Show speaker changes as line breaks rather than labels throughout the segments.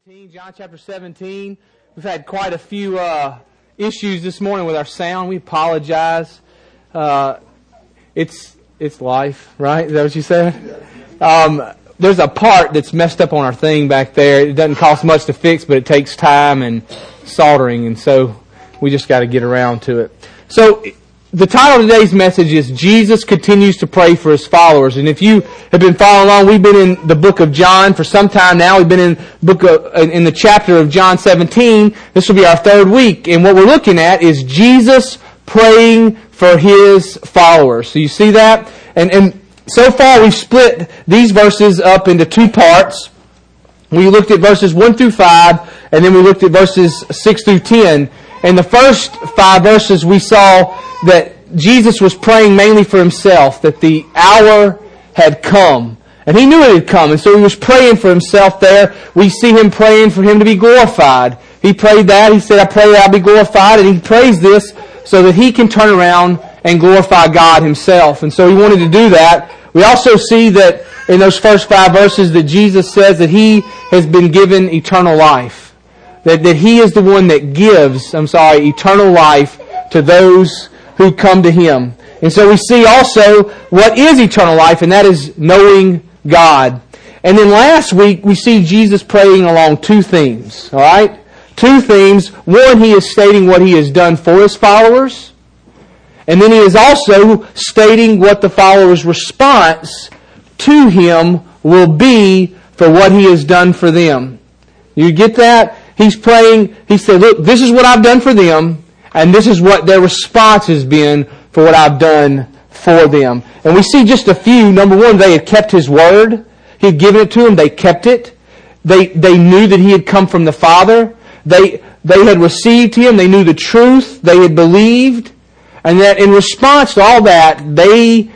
17, John chapter 17. We've had quite a few issues this morning with our sound. We apologize. It's life, right? Is that what you said? There's a part that's messed up on our thing back there. It doesn't cost much to fix, but it takes time and soldering, and so we just got to get around to it. So the title of today's message is Jesus Continues to Pray for His Followers. And if you have been following along, we've been in the book of John for some time now. We've been in the chapter of John 17. This will be our third week. And what we're looking at is Jesus praying for His followers. So you see that? And so far we've split these verses up into two parts. We looked at verses 1 through 5, and then we looked at verses 6 through 10. In the first 5 verses, we saw that Jesus was praying mainly for Himself, that the hour had come. And He knew it had come, and so He was praying for Himself there. We see Him praying for Him to be glorified. He prayed that. He said, I pray that I'll be glorified. And He prays this so that He can turn around and glorify God Himself. And so He wanted to do that. We also see that in those first 5 verses that Jesus says that He has been given eternal life. That He is the one that gives, eternal life to those who come to Him. And so we see also what is eternal life, and that is knowing God. And then last week we see Jesus praying along 2 themes. All right? 2 themes. One, He is stating what He has done for His followers. And then He is also stating what the followers' response to Him will be for what He has done for them. You get that? He's praying, He said, look, this is what I've done for them, and this is what their response has been for what I've done for them. And we see just a few. Number one, they had kept His word. He had given it to them. They kept it. They knew that He had come from the Father. They had received Him. They knew the truth. They had believed. And that in response to all that, they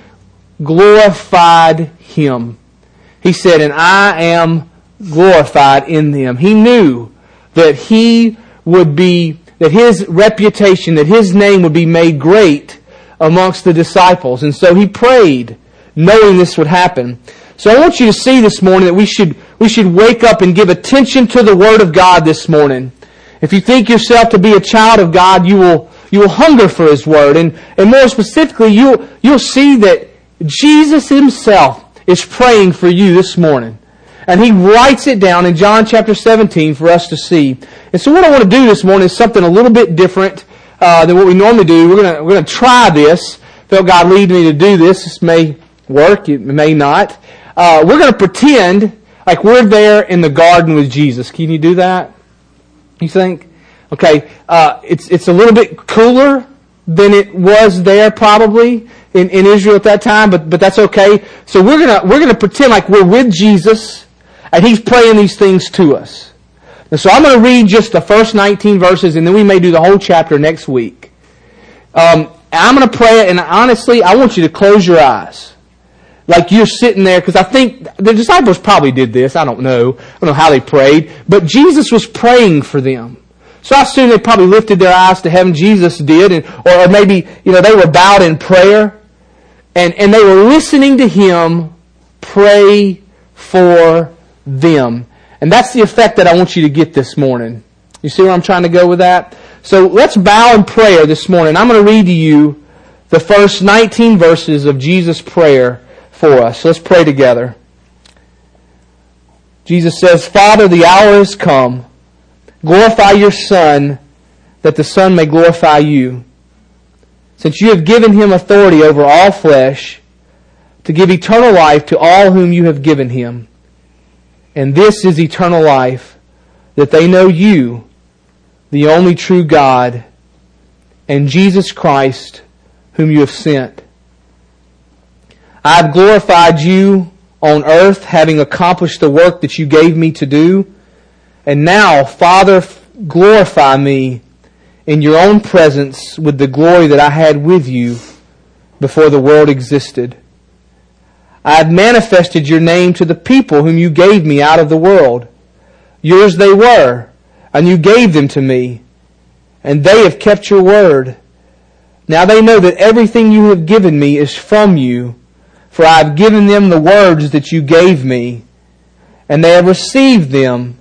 glorified Him. He said, and I am glorified in them. He knew that He would be, that His reputation, that His name would be made great amongst the disciples. And so He prayed, knowing this would happen. So I want you to see this morning that we should wake up and give attention to the Word of God this morning. If you think yourself to be a child of God, you will hunger for His Word. And more specifically, you'll see that Jesus Himself is praying for you this morning. And He writes it down in John chapter 17 for us to see. And so what I want to do this morning is something a little bit different than what we normally do. We're going to try this. Felt God lead me to do this. This may work. It may not. We're going to pretend like we're there in the garden with Jesus. Can you do that? You think? Okay. It's a little bit cooler than it was there probably in Israel at that time, but that's okay. So we're gonna pretend like we're with Jesus. And He's praying these things to us. And so I'm going to read just the first 19 verses, and then we may do the whole chapter next week. I'm going to pray it, and honestly, I want you to close your eyes. Like you're sitting there, because I think the disciples probably did this. I don't know how they prayed. But Jesus was praying for them. So I assume they probably lifted their eyes to heaven. Jesus did. Or maybe they were bowed in prayer. And they were listening to Him pray for them. And that's the effect that I want you to get this morning. You see where I'm trying to go with that? So let's bow in prayer this morning. I'm going to read to you the first 19 verses of Jesus' prayer for us. Let's pray together. Jesus says, Father, the hour has come. Glorify your Son, that the Son may glorify you. Since you have given Him authority over all flesh, to give eternal life to all whom you have given Him. And this is eternal life, that they know you, the only true God, and Jesus Christ, whom you have sent. I have glorified you on earth, having accomplished the work that you gave me to do. And now, Father, glorify me in your own presence with the glory that I had with you before the world existed. I have manifested your name to the people whom you gave me out of the world. Yours they were, and you gave them to me, and they have kept your word. Now they know that everything you have given me is from you, for I have given them the words that you gave me, and they have received them,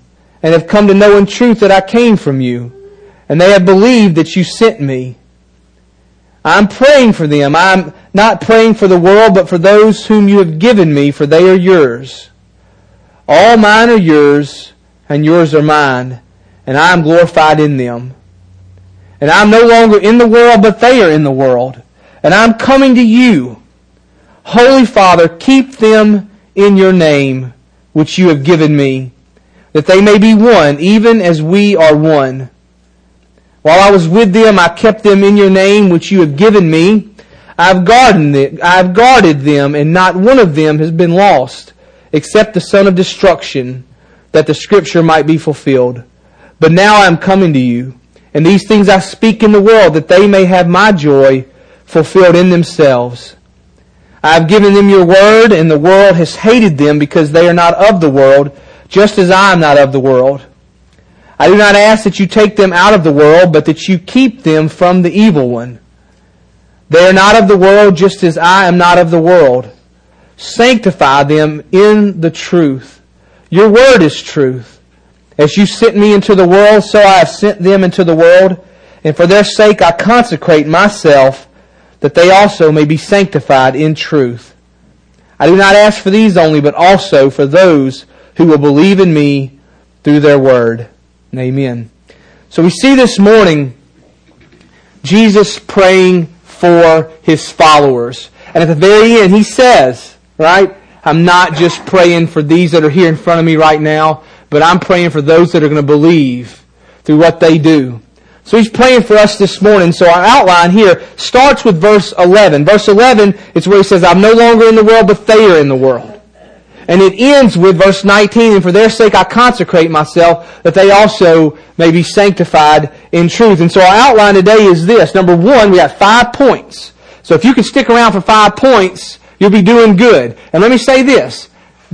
and have come to know in truth that I came from you, and they have believed that you sent me. I'm praying for them. I'm not praying for the world, but for those whom you have given me, for they are yours. All mine are yours, and yours are mine, and I am glorified in them. And I'm no longer in the world, but they are in the world, and I'm coming to you. Holy Father, keep them in your name, which you have given me, that they may be one, even as we are one. While I was with them, I kept them in your name, which you have given me. I have guarded them, and not one of them has been lost, except the son of destruction, that the Scripture might be fulfilled. But now I am coming to you, and these things I speak in the world, that they may have my joy fulfilled in themselves. I have given them your word, and the world has hated them, because they are not of the world, just as I am not of the world. I do not ask that you take them out of the world, but that you keep them from the evil one. They are not of the world, just as I am not of the world. Sanctify them in the truth. Your word is truth. As you sent me into the world, so I have sent them into the world, and for their sake I consecrate myself, that they also may be sanctified in truth. I do not ask for these only, but also for those who will believe in me through their word. Amen. So we see this morning Jesus praying for His followers. And at the very end He says, right, I'm not just praying for these that are here in front of me right now, but I'm praying for those that are going to believe through what they do. So He's praying for us this morning. So our outline here starts with verse 11. Verse 11 is where He says, I'm no longer in the world, but they are in the world. And it ends with verse 19, and for their sake I consecrate myself, that they also may be sanctified in truth. And so our outline today is this. Number one, we have 5 points. So if you can stick around for 5 points, you'll be doing good. And let me say this.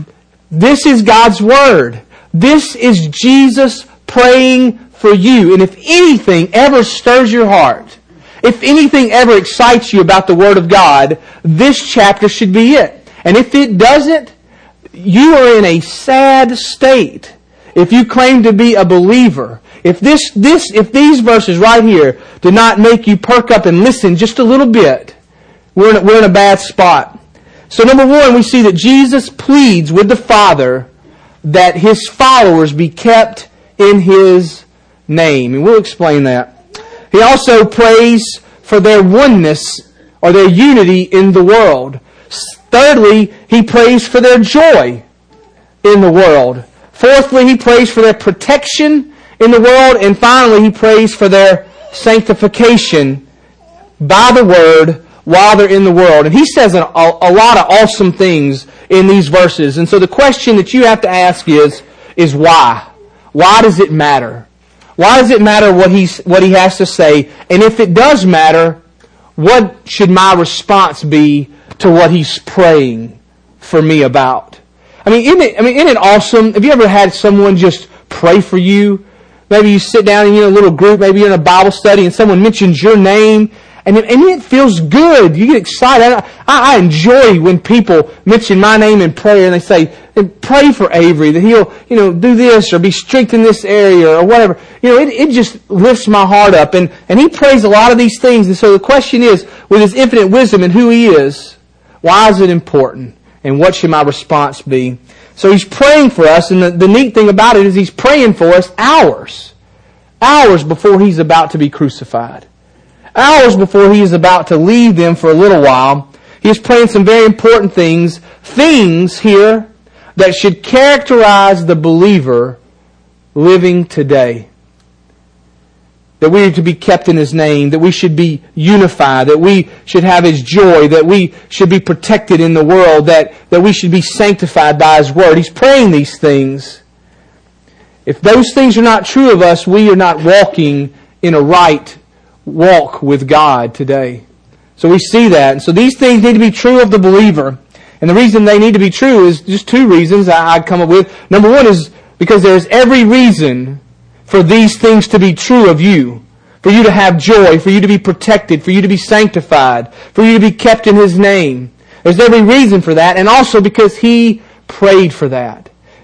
This is God's Word. This is Jesus praying for you. And if anything ever stirs your heart, if anything ever excites you about the Word of God, this chapter should be it. And if it doesn't, you are in a sad state if you claim to be a believer. If these verses right here do not make you perk up and listen just a little bit, we're in a bad spot. So number one, we see that Jesus pleads with the Father that His followers be kept in His name. And we'll explain that. He also prays for their oneness or their unity in the world. Thirdly, He prays for their joy in the world. Fourthly, He prays for their protection in the world. And finally, He prays for their sanctification by the Word while they're in the world. And He says a lot of awesome things in these verses. And so the question that you have to ask is why? Why does it matter? Why does it matter what He has to say? And if it does matter, what should my response be to what He's praying for me about? Isn't it awesome? Have you ever had someone just pray for you? Maybe you sit down in a little group, maybe you're in a Bible study, and someone mentions your name, and it feels good. You get excited. I enjoy when people mention my name in prayer, and they say, pray for Avery, that he'll, do this, or be strengthened in this area, or whatever. It just lifts my heart up. And He prays a lot of these things. And so the question is, with His infinite wisdom and who He is, why is it important? And what should my response be? So He's praying for us, and the neat thing about it is He's praying for us hours before He's about to be crucified. Hours before He is about to leave them for a little while. He is praying some very important things here that should characterize the believer living today. That we are to be kept in His name, that we should be unified, that we should have His joy, that we should be protected in the world, that we should be sanctified by His Word. He's praying these things. If those things are not true of us, we are not walking in a right walk with God today. So we see that. And so these things need to be true of the believer. And the reason they need to be true is just 2 reasons I'd come up with. Number one is because there's every reason for these things to be true of you. For you to have joy, for you to be protected, for you to be sanctified, for you to be kept in His name. There's every reason for that, and also because He prayed for that.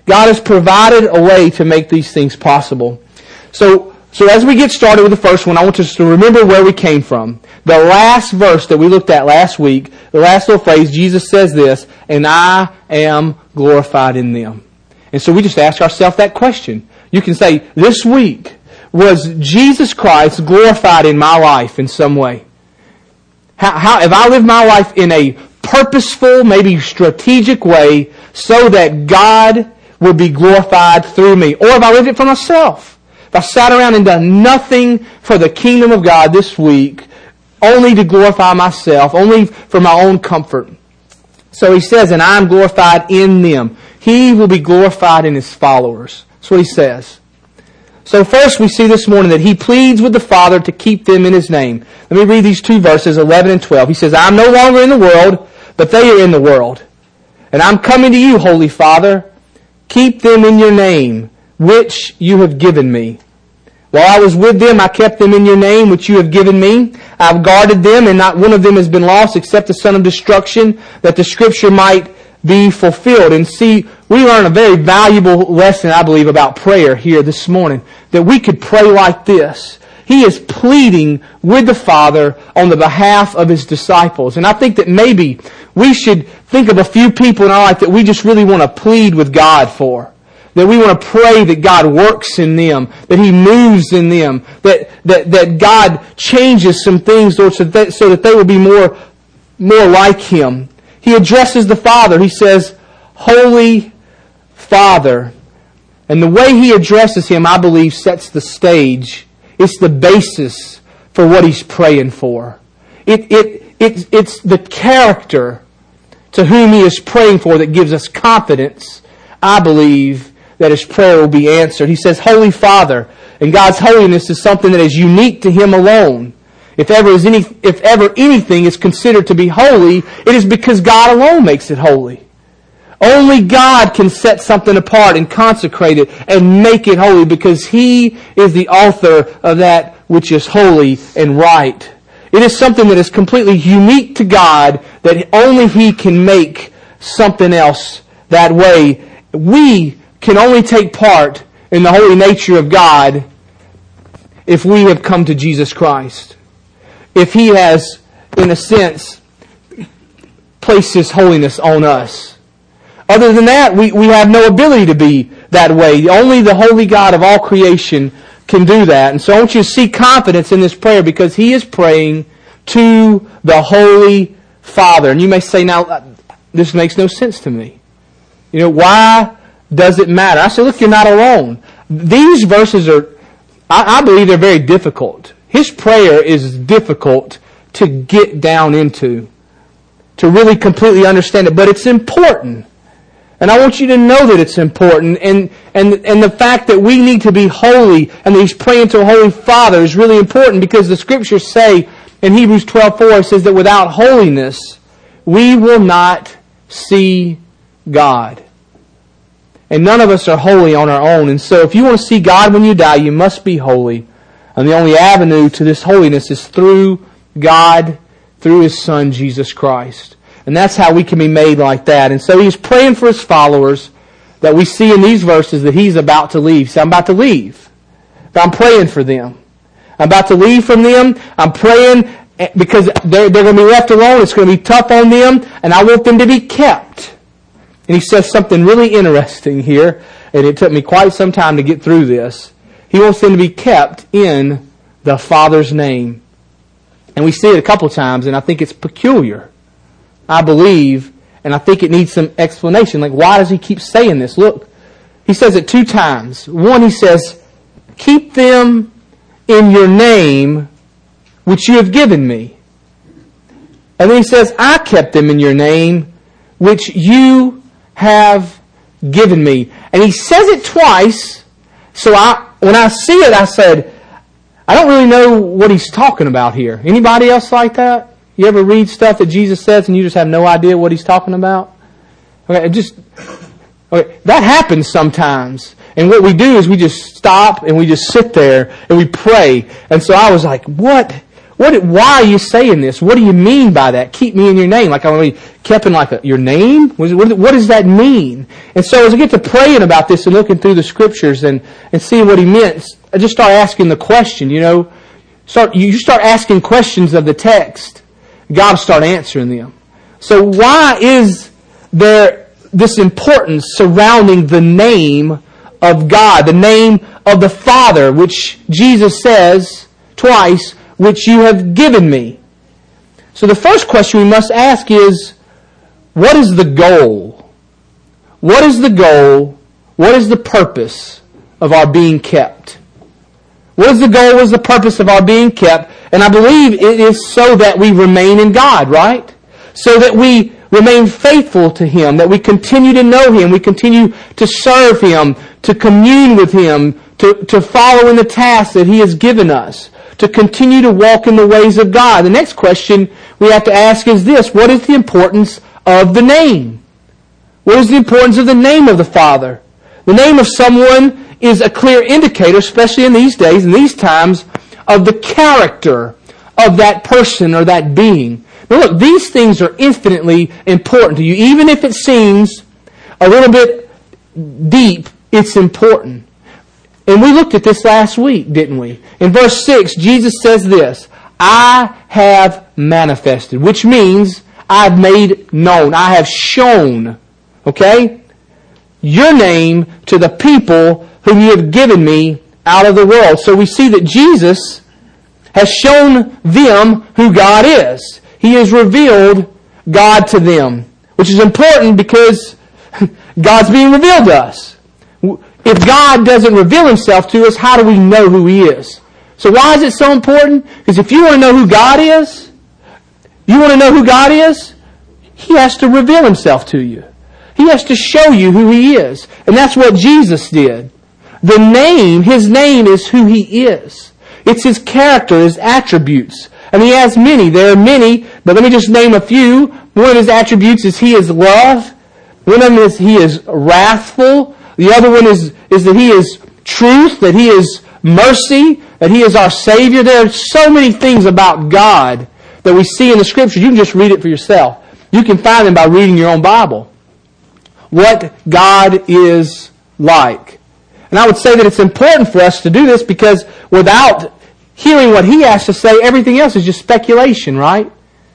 God has provided a way to make these things possible. So as we get started with the first one, I want us to remember where we came from. The last verse that we looked at last week, the last little phrase, Jesus says this, and I am glorified in them. And so we just ask ourselves that question. You can say, this week, was Jesus Christ glorified in my life in some way? How have I lived my life in a purposeful, maybe strategic way so that God would be glorified through me? Or have I lived it for myself? If I sat around and done nothing for the kingdom of God this week, only to glorify myself, only for my own comfort. So he says, and I am glorified in them. He will be glorified in his followers. That's what he says. So first we see this morning that he pleads with the Father to keep them in his name. Let me read these two verses, 11 and 12. He says, I am no longer in the world, but they are in the world. And I'm coming to you, Holy Father. Keep them in your name, which you have given me. While I was with them, I kept them in your name, which you have given me. I have guarded them, and not one of them has been lost except the son of destruction, that the Scripture might be fulfilled. And see, we learn a very valuable lesson, I believe, about prayer here this morning. That we could pray like this. He is pleading with the Father on the behalf of His disciples. And I think that maybe we should think of a few people in our life that we just really want to plead with God for. That we want to pray that God works in them, that He moves in them, that God changes some things, Lord, so that they will be more like Him. He addresses the Father. He says, Holy Father. And the way He addresses Him, I believe, sets the stage. It's the basis for what He's praying for. It's the character to whom He is praying for that gives us confidence, I believe, that His prayer will be answered. He says, Holy Father. And God's holiness is something that is unique to Him alone. If ever anything is considered to be holy, it is because God alone makes it holy. Only God can set something apart and consecrate it and make it holy because He is the author of that which is holy and right. It is something that is completely unique to God that only He can make something else that way. We can only take part in the holy nature of God if we have come to Jesus Christ. If He has, in a sense, placed His holiness on us. Other than that, we have no ability to be that way. Only the holy God of all creation can do that. And so I want you to see confidence in this prayer because he is praying to the Holy Father. And you may say, now, this makes no sense to me. You know, why does it matter? I say, look, you're not alone. These verses are, I believe they're very difficult. His prayer is difficult to get down into, to really completely understand it. But it's important. And I want you to know that it's important. And the fact that we need to be holy and that he's praying to a Holy Father is really important because the Scriptures say in Hebrews 12:4, it says that without holiness we will not see God. And none of us are holy on our own. And so if you want to see God when you die, you must be holy. And the only avenue to this holiness is through God, through His Son, Jesus Christ. And that's how we can be made like that. And so He's praying for His followers that we see in these verses that He's about to leave. So I'm about to leave. But I'm praying for them. I'm about to leave from them. I'm praying because they're going to be left alone. It's going to be tough on them. And I want them to be kept. And He says something really interesting here. And it took me quite some time to get through this. He wants them to be kept in the Father's name. And we see it a couple times, and I think it's peculiar. I believe, and I think it needs some explanation. Like, why does He keep saying this? Look, He says it 2 times. One, He says, keep them in your name, which you have given me. And then He says, I kept them in your name, which you have given me. And He says it twice, so when I see it, I said, I don't really know what He's talking about here. Anybody else like that? You ever read stuff that Jesus says and you just have no idea what He's talking about? Okay, that happens sometimes. And what we do is we just stop and we just sit there and we pray. And so I was like, what Why are you saying this? What do you mean by that? Keep me in your name. Like, I'm going to be kept in your name? What does that mean? And so as I get to praying about this and looking through the Scriptures and seeing what he meant, I just start asking the question, you start asking questions of the text. God will start answering them. So why is there this importance surrounding the name of God, the name of the Father, which Jesus says twice, which you have given me? So the first question we must ask is, what is the goal? What is the goal? What is the purpose of our being kept? What is the goal? What is the purpose of our being kept? And I believe it is so that we remain in God, right? So that we remain faithful to Him, that we continue to know Him, we continue to serve Him, to commune with Him, to follow in the tasks that He has given us, to continue to walk in the ways of God. The next question we have to ask is this: what is the importance of the name? What is the importance of the name of the Father? The name of someone is a clear indicator, especially in these days, in these times, of the character of that person or that being. Now look, these things are infinitely important to you. Even if it seems a little bit deep, it's important. And we looked at this last week, didn't we? In verse 6, Jesus says this: I have manifested, which means I've made known, I have shown, okay, your name to the people whom you have given me out of the world. So we see that Jesus has shown them who God is. He has revealed God to them, which is important because God's being revealed to us. If God doesn't reveal Himself to us, how do we know who He is? So why is it so important? Because if you want to know who God is, He has to reveal Himself to you. He has to show you who He is. And that's what Jesus did. The name, His name is who He is. It's His character, His attributes. And He has many. There are many, but let me just name a few. One of His attributes is He is love. One of them is He is wrathful. The other one is that He is truth, that He is mercy, that He is our Savior. There are so many things about God that we see in the Scriptures. You can just read it for yourself. You can find them by reading your own Bible. What God is like. And I would say that it's important for us to do this because without hearing what He has to say, everything else is just speculation, right?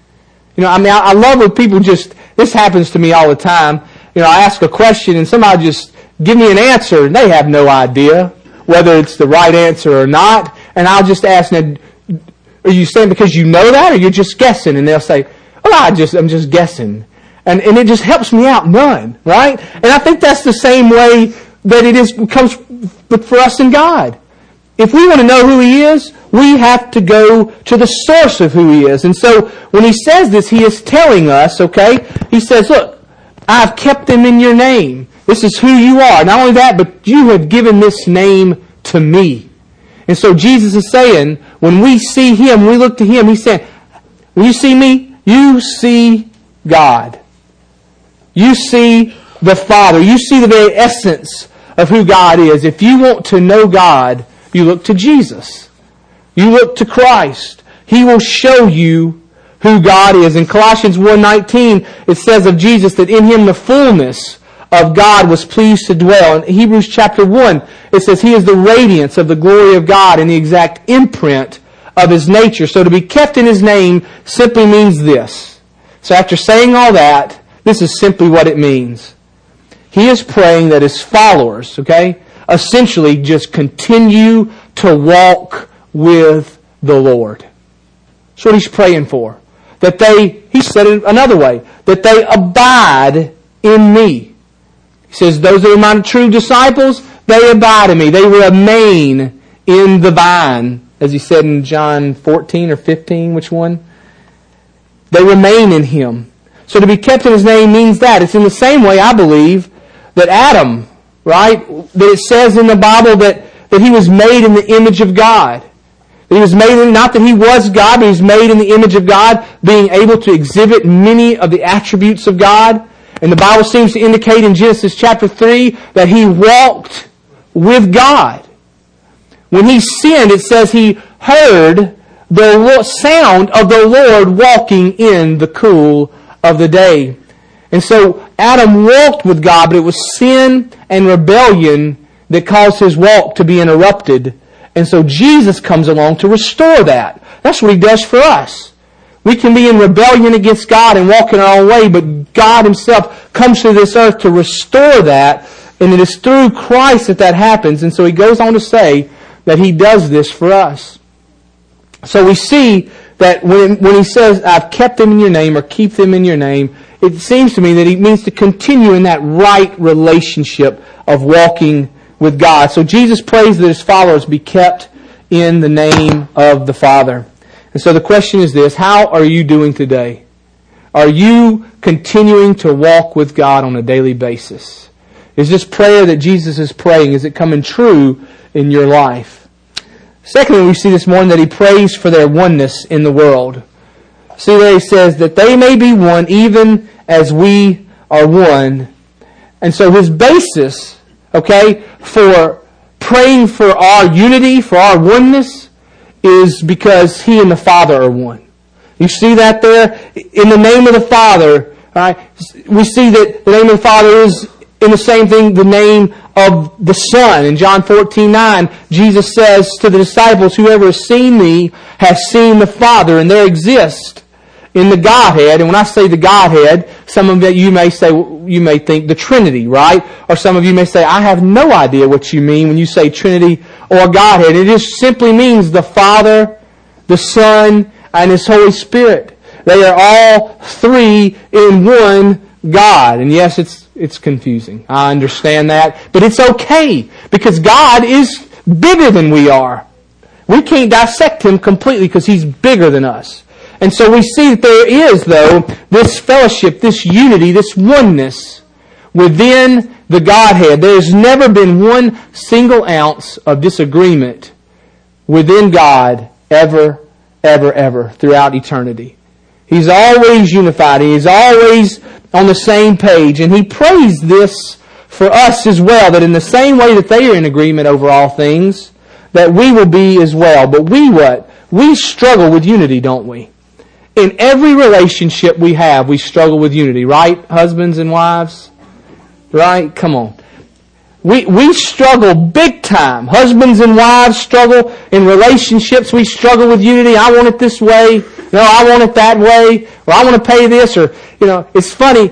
I love when people this happens to me all the time. I ask a question and somebody just give me an answer and they have no idea whether it's the right answer or not. And I'll just ask them, are you saying because you know that or you're just guessing? And they'll say, well, I'm just guessing. And it just helps me out none, right? And I think that's the same way that comes for us in God. If we want to know who He is, we have to go to the source of who He is. And so when He says this, He is telling us, okay, He says, look, I've kept them in your name. This is who you are. Not only that, but you have given this name to me. And so Jesus is saying, when we see Him, we look to Him, He's saying, when you see me, you see God. You see the Father. You see the very essence of who God is. If you want to know God, you look to Jesus. You look to Christ. He will show you who God is. In Colossians 1:19, it says of Jesus that in Him the fullness of God was pleased to dwell. In Hebrews chapter 1, it says He is the radiance of the glory of God and the exact imprint of His nature. So to be kept in His name simply means this. So after saying all that, this is simply what it means. He is praying that His followers, essentially just continue to walk with the Lord. That's what He's praying for. That He said it another way, that they abide in me. He says, those that are my true disciples, they abide in me. They remain in the vine. As He said in John 14 or 15, which one? They remain in Him. So to be kept in His name means that. It's in the same way, I believe, that Adam, right? That it says in the Bible that he was made in the image of God. That he was made, not that he was God, but he was made in the image of God, being able to exhibit many of the attributes of God. And the Bible seems to indicate in Genesis chapter 3 that he walked with God. When he sinned, it says he heard the sound of the Lord walking in the cool of the day. And so Adam walked with God, but it was sin and rebellion that caused his walk to be interrupted. And so Jesus comes along to restore that. That's what He does for us. We can be in rebellion against God and walk in our own way, but God Himself comes to this earth to restore that, and it is through Christ that happens. And so He goes on to say that He does this for us. So we see that when He says, I've kept them in your name, or keep them in your name, it seems to me that He means to continue in that right relationship of walking with God. So Jesus prays that His followers be kept in the name of the Father. And so the question is this: how are you doing today? Are you continuing to walk with God on a daily basis? Is this prayer that Jesus is praying, is it coming true in your life? Secondly, we see this morning that He prays for their oneness in the world. See there He says that they may be one even as we are one. And so His basis, for praying for our unity, for our oneness, is because He and the Father are one. You see that there? In the name of the Father, right? We see that the name of the Father is in the same thing, the name of the Son. In John 14:9, Jesus says to the disciples, whoever has seen me has seen the Father, and there exists in the Godhead. And when I say the Godhead, some of you may say, you may think the Trinity, right? Or some of you may say, I have no idea what you mean when you say Trinity or Godhead. It just simply means the Father, the Son, and His Holy Spirit. They are all three in one God. And yes, it's confusing. I understand that. But it's okay, because God is bigger than we are. We can't dissect Him completely because He's bigger than us. And so we see that there is, though, this fellowship, this unity, this oneness within the Godhead. There has never been one single ounce of disagreement within God ever, ever, ever throughout eternity. He's always unified. He's always on the same page. And He prays this for us as well, that in the same way that they are in agreement over all things, that we will be as well. But we struggle with unity, don't we? In every relationship we have, we struggle with unity, right? Husbands and wives? Right? Come on. We struggle big time. Husbands and wives struggle in relationships. We struggle with unity. I want it this way. No, I want it that way. Or I want to pay this. Or, it's funny.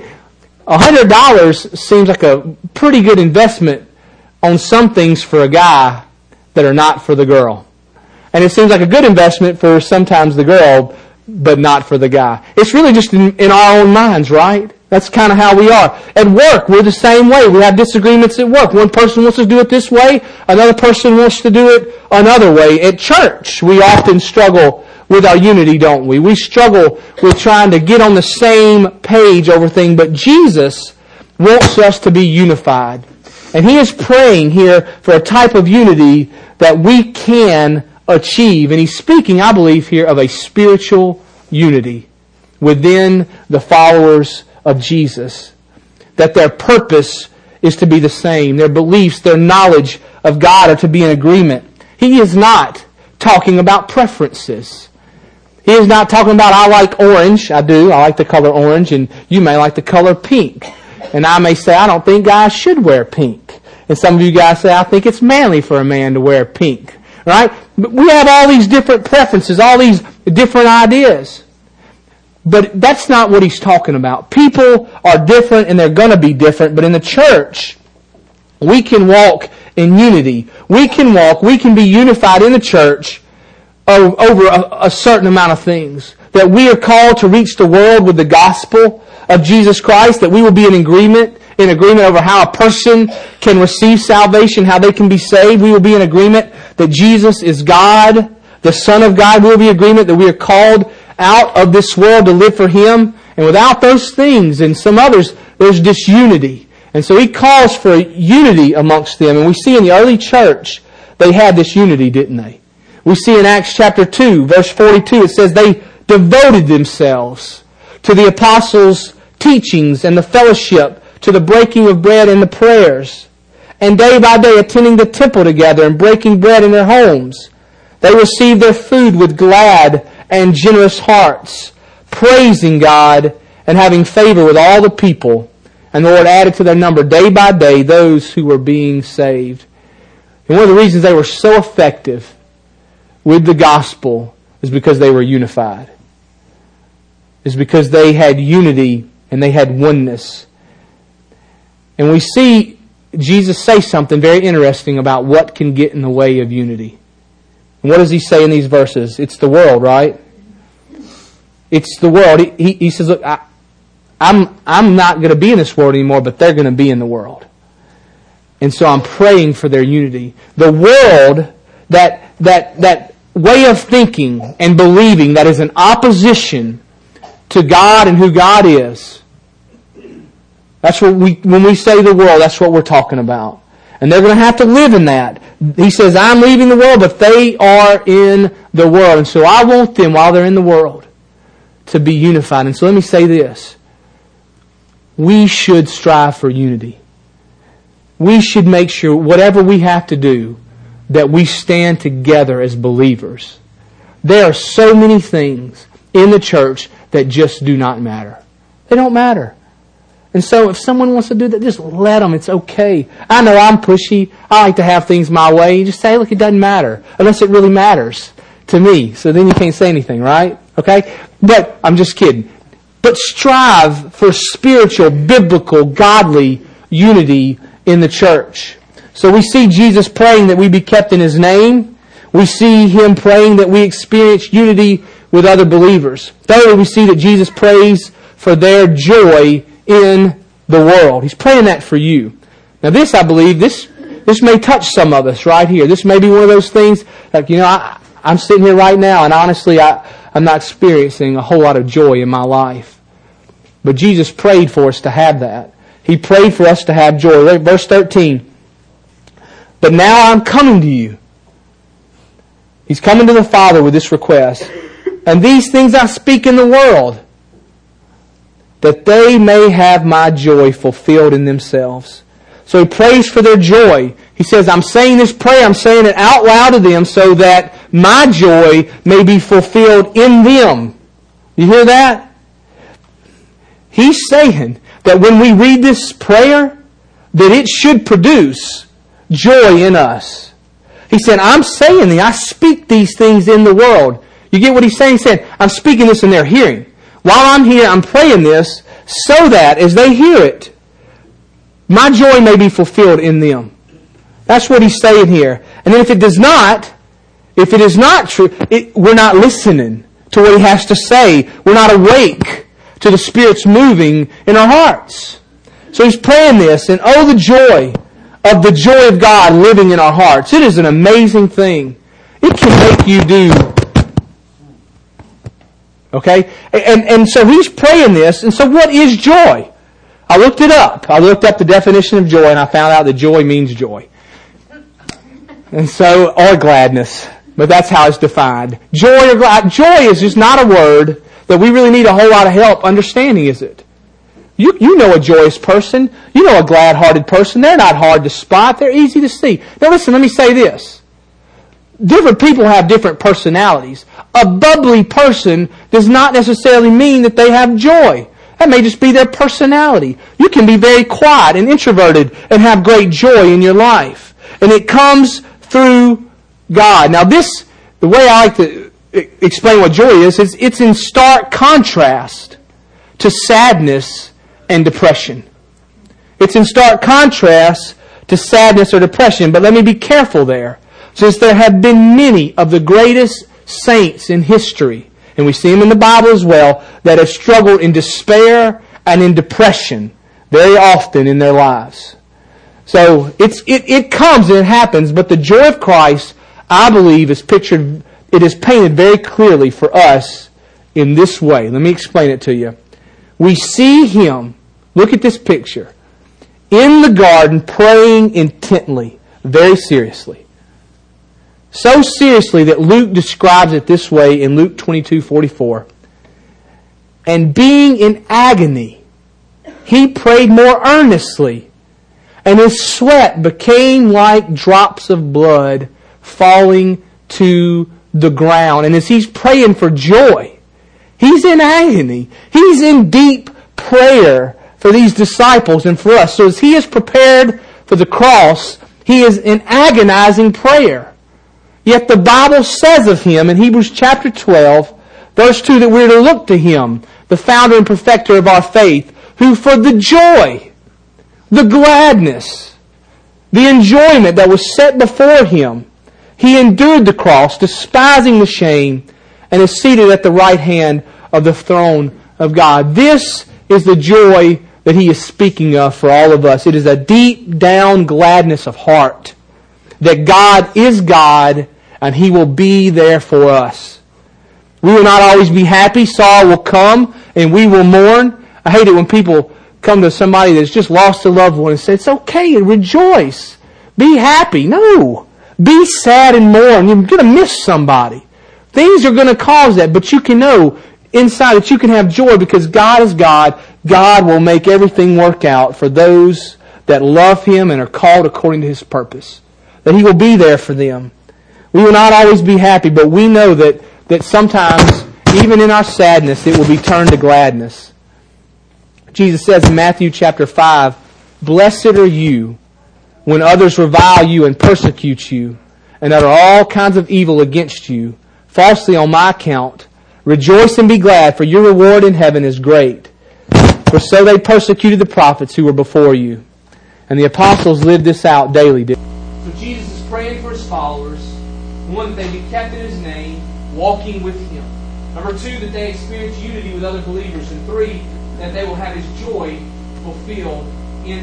$100 seems like a pretty good investment on some things for a guy that are not for the girl. And it seems like a good investment for sometimes the girl, but not for the guy. It's really just in our own minds, right? That's kind of how we are. At work, we're the same way. We have disagreements at work. One person wants to do it this way. Another person wants to do it another way. At church, we often struggle with our unity, don't we? We struggle with trying to get on the same page over things. But Jesus wants us to be unified. And He is praying here for a type of unity that we can achieve. And He's speaking, I believe, here of a spiritual unity within the followers of Jesus. That their purpose is to be the same. Their beliefs, their knowledge of God are to be in agreement. He is not talking about preferences. He is not talking about, I like orange. I do. I like the color orange, and you may like the color pink. And I may say, I don't think guys should wear pink. And some of you guys say, I think it's manly for a man to wear pink. Right? But we have all these different preferences, all these different ideas. But that's not what He's talking about. People are different and they're going to be different. But in the church, we can walk in unity. We can be unified in the church over a certain amount of things. That we are called to reach the world with the gospel of Jesus Christ. That we will be in agreement over how a person can receive salvation, how they can be saved. We will be in agreement that Jesus is God, the Son of God. We will be in agreement that we are called out of this world to live for Him. And without those things and some others, there's disunity. And so He calls for unity amongst them. And we see in the early church, they had this unity, didn't they? We see in Acts chapter 2, verse 42, it says they devoted themselves to the apostles' teachings and the fellowship, to the breaking of bread and the prayers. And day by day attending the temple together and breaking bread in their homes. They received their food with glad and generous hearts, praising God and having favor with all the people. And the Lord added to their number day by day those who were being saved. And one of the reasons they were so effective with the gospel is because they were unified. Is because they had unity and they had oneness. And we see Jesus say something very interesting about what can get in the way of unity. And what does He say in these verses? It's the world, right? It's the world. He says, look, I'm not going to be in this world anymore, but they're going to be in the world. And so I'm praying for their unity. The world, that way of thinking and believing that is in opposition to God and who God is. That's what when we say the world, that's what we're talking about. And they're going to have to live in that. He says, I'm leaving the world, but they are in the world. And so I want them, while they're in the world, to be unified. And so let me say this. We should strive for unity. We should make sure, whatever we have to do, that we stand together as believers. There are so many things in the church that just do not matter. They don't matter. And so if someone wants to do that, just let them. It's okay. I know I'm pushy. I like to have things my way. You just say, look, it doesn't matter. Unless it really matters to me. So then you can't say anything, right? Okay? But I'm just kidding. But strive for spiritual, biblical, godly unity in the church. So we see Jesus praying that we be kept in His name. We see Him praying that we experience unity with other believers. Thirdly, we see that Jesus prays for their joy in the world. He's praying that for you. Now this, I believe, this may touch some of us right here. This may be one of those things, like, I'm sitting here right now and honestly I'm not experiencing a whole lot of joy in my life. But Jesus prayed for us to have that. He prayed for us to have joy. Verse 13. But now I'm coming to you. He's coming to the Father with this request. And these things I speak in the world, that they may have my joy fulfilled in themselves. So He prays for their joy. He says, I'm saying this prayer, I'm saying it out loud to them so that my joy may be fulfilled in them. You hear that? He's saying that when we read this prayer, that it should produce joy in us. He said, I'm saying I speak these things in the world. You get what He's saying? He said, I'm speaking this in their hearing. While I'm here, I'm praying this so that as they hear it, my joy may be fulfilled in them. That's what He's saying here. And then if it is not true, we're not listening to what He has to say. We're not awake to the Spirit's moving in our hearts. So He's praying this, and oh, the joy of God living in our hearts. It is an amazing thing. It can make you do. Okay? And so He's praying this, and so what is joy? I looked it up. I looked up the definition of joy, and I found out that joy means joy. And so, or gladness. But that's how it's defined. Joy or glad. Joy is just not a word that we really need a whole lot of help understanding, is it? You know a joyous person. You know a glad-hearted person. They're not hard to spot. They're easy to see. Now listen, let me say this. Different people have different personalities. A bubbly person does not necessarily mean that they have joy. That may just be their personality. You can be very quiet and introverted and have great joy in your life. And it comes through God. Now the way I like to explain what joy is it's in stark contrast to sadness and depression. It's in stark contrast to sadness or depression, but let me be careful there. Since there have been many of the greatest saints in history, and we see them in the Bible as well, that have struggled in despair and in depression very often in their lives. So it comes and it happens, but the joy of Christ, I believe, is pictured, it is painted very clearly for us in this way. Let me explain it to you. We see Him, look at this picture, in the garden praying intently, very seriously. So seriously that Luke describes it this way in Luke 22:44. And being in agony, He prayed more earnestly, and His sweat became like drops of blood falling to the ground. And as he's praying for joy, he's in agony. He's in deep prayer for these disciples and for us. So as he is prepared for the cross, he is in agonizing prayer. Yet the Bible says of him in Hebrews chapter 12, verse 2, that we're to look to him, the founder and perfecter of our faith, who for the joy, the gladness, the enjoyment that was set before him, he endured the cross, despising the shame, and is seated at the right hand of the throne of God. This is the joy that he is speaking of for all of us. It is a deep down gladness of heart that God is God and he will be there for us. We will not always be happy. Sorrow will come and we will mourn. I hate it when people come to somebody that's just lost a loved one and say, it's okay, rejoice, be happy. No, be sad and mourn. You're going to miss somebody. Things are going to cause that, but you can know inside that you can have joy because God is God. God will make everything work out for those that love him and are called according to his purpose. That he will be there for them. We will not always be happy, but we know that sometimes, even in our sadness, it will be turned to gladness. Jesus says in Matthew chapter 5, blessed are you when others revile you and persecute you and utter all kinds of evil against you, falsely on my account. Rejoice and be glad, for your reward in heaven is great. For so they persecuted the prophets who were before you. And the apostles lived this out daily. So Jesus is praying for his followers. One, that they be kept in his name, walking with him. Number two, that they experience unity with other believers. And three, that they will have his joy fulfilled in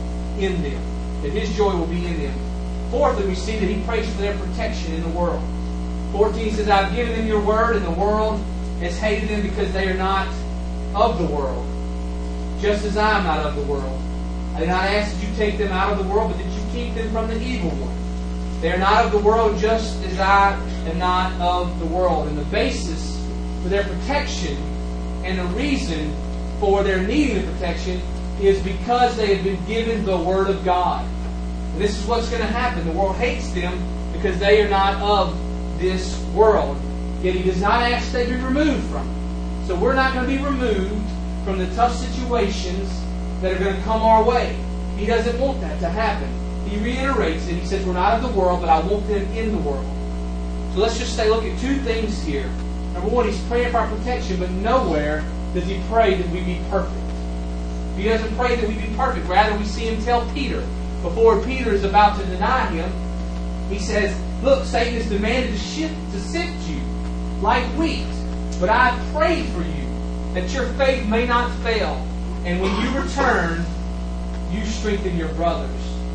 them. That his joy will be in them. Fourthly, we see that he prays for their protection in the world. 14 says, I've given them your word, and the world has hated them because they are not of the world, just as I am not of the world. I did not ask that you take them out of the world, but that you keep them from the evil one. They are not of the world, just as I am not of the world. And the basis for their protection and the reason for their needing the protection is because they have been given the Word of God. And this is what's going to happen. The world hates them because they are not of this world. Yet he does not ask they be removed from it. So we're not going to be removed from the tough situations that are going to come our way. He doesn't want that to happen. He reiterates it. He says, we're not of the world, but I want them in the world. So let's just look at two things here. Number one, he's praying for our protection, but nowhere does he pray that we be perfect. He doesn't pray that we be perfect. Rather, we see him tell Peter, before Peter is about to deny him, he says, look, Satan has demanded to sift you like wheat, but I prayed for you that your faith may not fail. And when you return, you strengthen your brothers.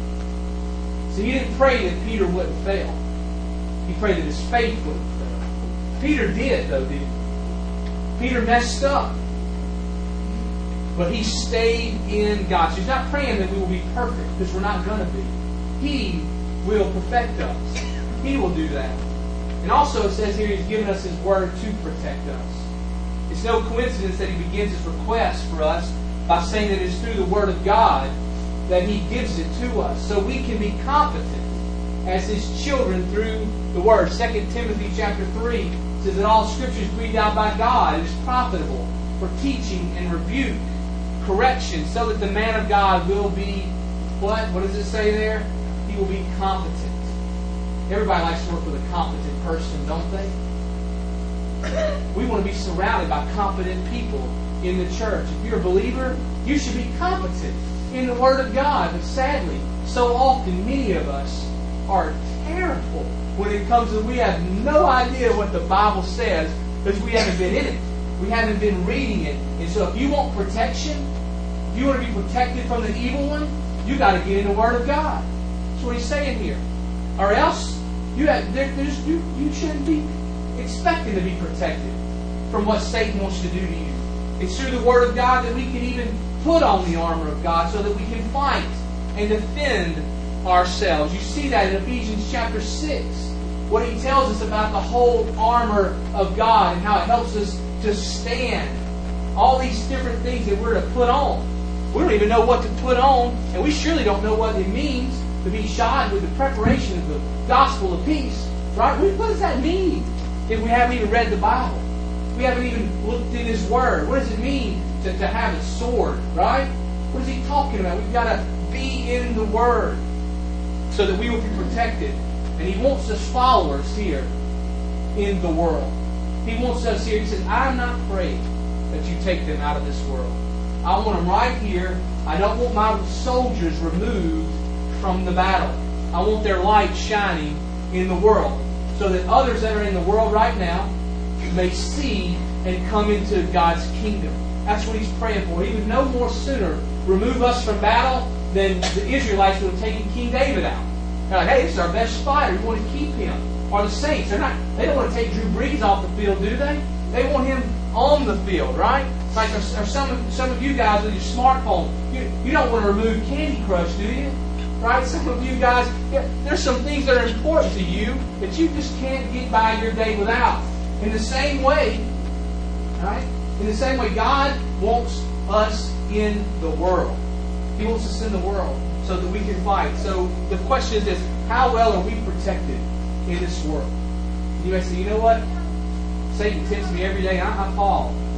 So he didn't pray that Peter wouldn't fail. He prayed that his faith wouldn't fail. Peter did, though, didn't he? Peter messed up. But he stayed in God. So he's not praying that we will be perfect, because we're not going to be. He will perfect us. He will do that. And also it says here he's given us his word to protect us. It's no coincidence that he begins his request for us by saying that it's through the Word of God that he gives it to us. So we can be competent as his children through the Word. 2 Timothy chapter 3 says that all Scripture is breathed out by God and is profitable for teaching and rebuke, correction, so that the man of God will be, what? What does it say there? He will be competent. Everybody likes to work with a competent person, don't they? We want to be surrounded by competent people in the church. If you're a believer, you should be competent in the Word of God. But sadly, so often many of us are terrible when it comes to we have no idea what the Bible says because we haven't been in it. We haven't been reading it. And so if you want protection, if you want to be protected from the evil one, you got to get in the Word of God. That's what he's saying here. Or else, you shouldn't be expecting to be protected from what Satan wants to do to you. It's through the Word of God that we can even put on the armor of God so that we can fight and defend ourselves. You see that in Ephesians chapter 6. What he tells us about the whole armor of God and how it helps us to stand. All these different things that we're to put on. We don't even know what to put on, and we surely don't know what it means to be shod with the preparation of the gospel of peace. Right? What does that mean? if we haven't even read the Bible? We haven't even looked in His Word. What does it mean to have a sword, right? What is He talking about? We've got to be in the Word so that we will be protected. And He wants us followers here in the world. He wants us here. He says, I'm not afraid that you take them out of this world. I want them right here. I don't want my soldiers removed from the battle. I want their light shining in the world so that others that are in the world right now may see and come into God's kingdom. That's what He's praying for. He would no more sooner remove us from battle than the Israelites would have taken King David out. They're like, hey, this is our best fighter. We want to keep him. Or the saints, they don't want to take Drew Brees off the field, do they? They want him on the field, right? It's like some of you guys with your smartphone, you don't want to remove Candy Crush, do you? Right? Some of you guys, there's some things that are important to you that you just can't get by your day without. In the same way, right? In the same way, God wants us in the world. He wants us in the world so that we can fight. So the question is this: how well are we protected in this world? You may say, you know what? Satan tempts me every day and I fall.